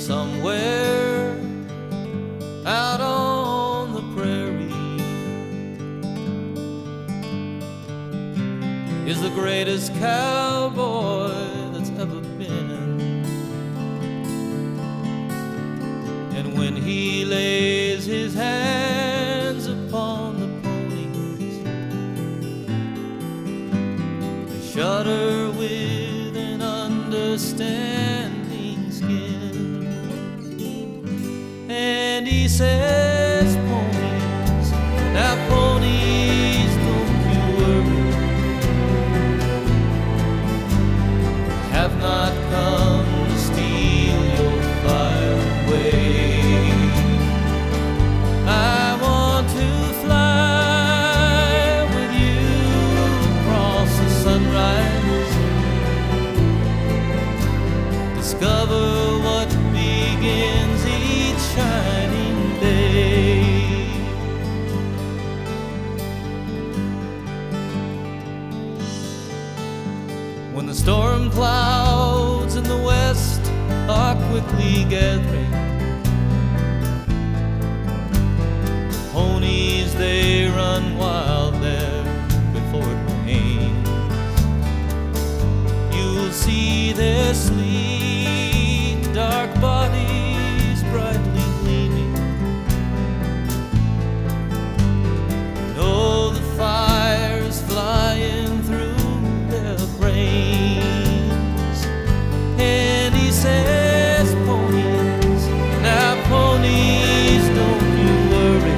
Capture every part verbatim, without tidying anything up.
Somewhere out on the prairie is the greatest cowboy that's ever been. And when he lays his hands upon the ponies, they shudder with an understanding skin. And he says, ponies, now ponies, don't you worry, have not come to steal your fire away. I want to fly with you across the sunrise, discover what begins each shining day. When the storm clouds in the west are quickly gathering, the ponies they run wild there before it rains. You'll see their sleek dark bodies brightly gleaming. Know the fire's flying through their brains. And he says, ponies, now ponies, don't you worry,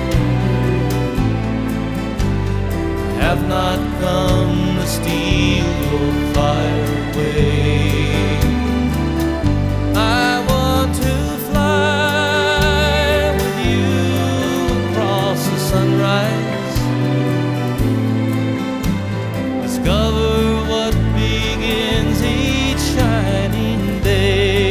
have not come to steal your fire away. I want to fly with you across the sunrise, discover what begins each shining day.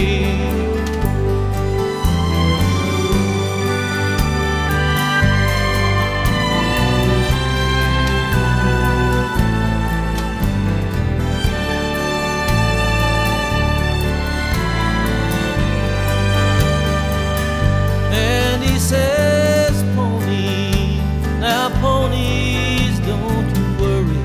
And he says, pony, now ponies, don't you worry,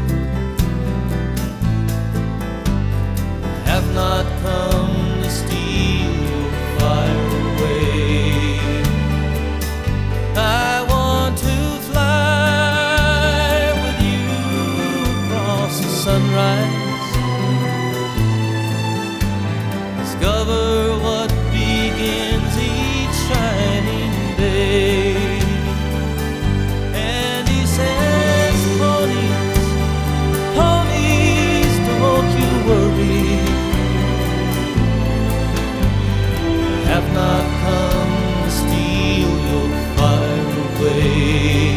have not come to steal your fire away. I want to fly with you across the sunrise, discover what begins each shining day. And he says, ponies, ponies, don't you worry, have not come to steal your fire away.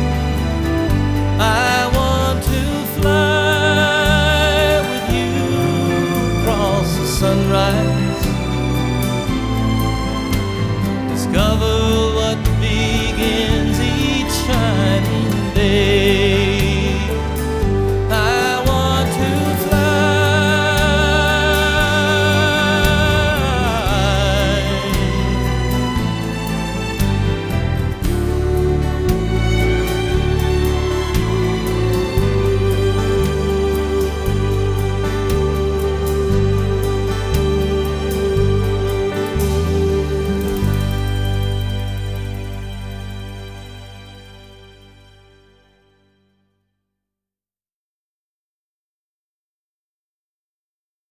I want to fly with you across the sunrise, discover what begins each shining day.